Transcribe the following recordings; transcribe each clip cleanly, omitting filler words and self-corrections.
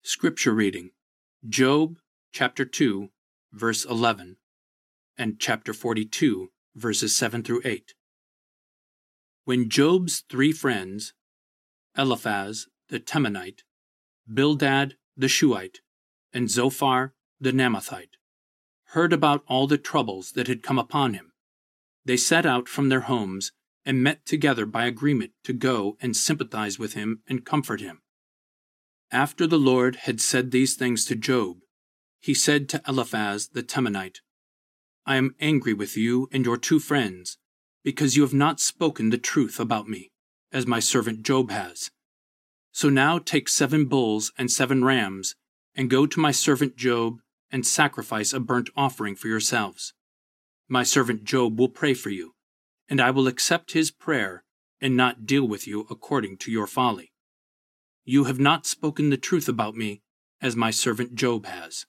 Scripture reading: Job chapter 2, verse 11, and chapter 42, verses 7 through 8. When Job's three friends, Eliphaz the Temanite, Bildad the Shuhite, and Zophar the Naamathite, heard about all the troubles that had come upon him, they set out from their homes and met together by agreement to go and sympathize with him and comfort him. After the Lord had said these things to Job, he said to Eliphaz the Temanite, "I am angry with you and your two friends, because you have not spoken the truth about me, as my servant Job has. So now take 7 bulls and 7 rams, and go to my servant Job and sacrifice a burnt offering for yourselves. My servant Job will pray for you, and I will accept his prayer and not deal with you according to your folly. You have not spoken the truth about me, as my servant Job has."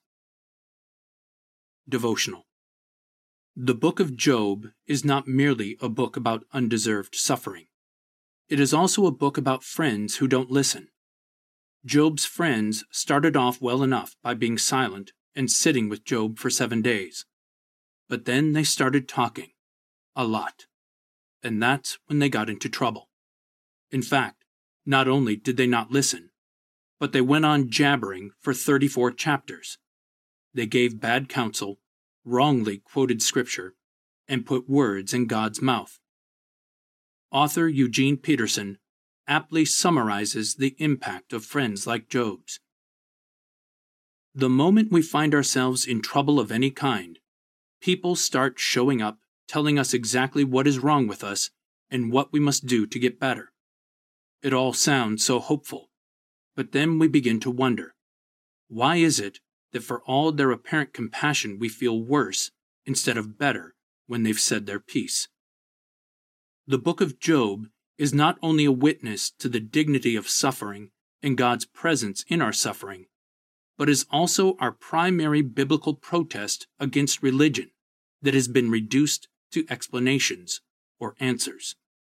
Devotional. The book of Job is not merely a book about undeserved suffering. It is also a book about friends who don't listen. Job's friends started off well enough by being silent and sitting with Job for 7 days. But then they started talking. A lot. And that's when they got into trouble. In fact, not only did they not listen, but they went on jabbering for 34 chapters. They gave bad counsel, wrongly quoted scripture, and put words in God's mouth. Author Eugene Peterson aptly summarizes the impact of friends like Job's. The moment we find ourselves in trouble of any kind, people start showing up, telling us exactly what is wrong with us and what we must do to get better. It all sounds so hopeful, but then we begin to wonder, why is it that for all their apparent compassion we feel worse instead of better when they've said their piece? The book of Job is not only a witness to the dignity of suffering and God's presence in our suffering, but is also our primary biblical protest against religion that has been reduced to explanations or answers.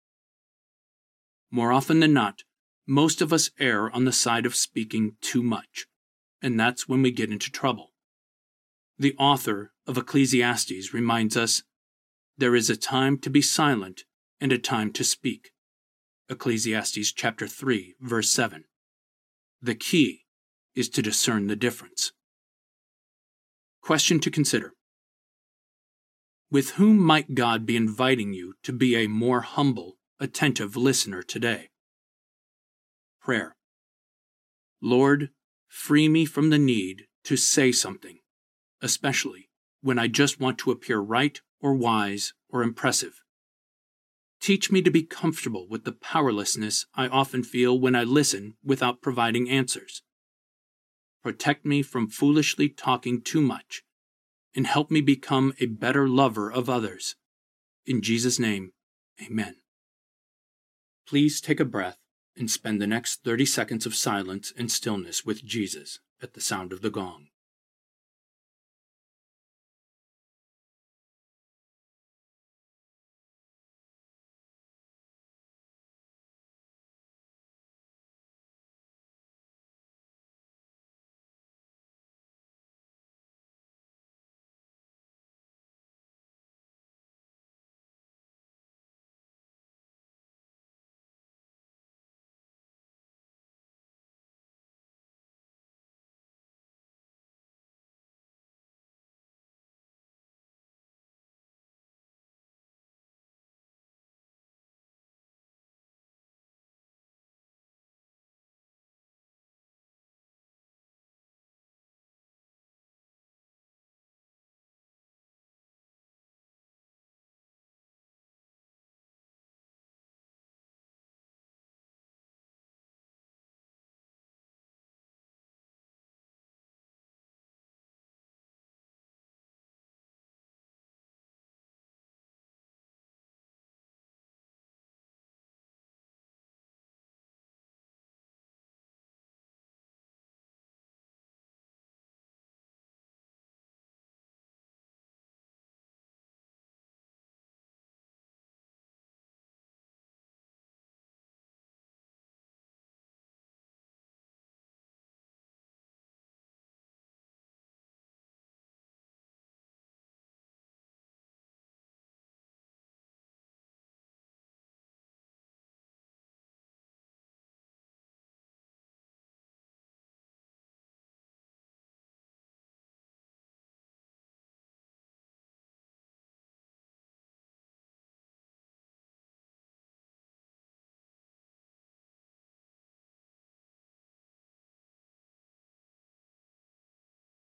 More often than not, most of us err on the side of speaking too much, and that's when we get into trouble. The author of Ecclesiastes reminds us, "There is a time to be silent and a time to speak." Ecclesiastes chapter 3, verse 7. The key is to discern the difference. Question to consider: with whom might God be inviting you to be a more humble, attentive listener today? Prayer. Lord, free me from the need to say something, especially when I just want to appear right or wise or impressive. Teach me to be comfortable with the powerlessness I often feel when I listen without providing answers. Protect me from foolishly talking too much, and help me become a better lover of others. In Jesus' name, amen. Please take a breath and spend the next 30 seconds of silence and stillness with Jesus at the sound of the gong.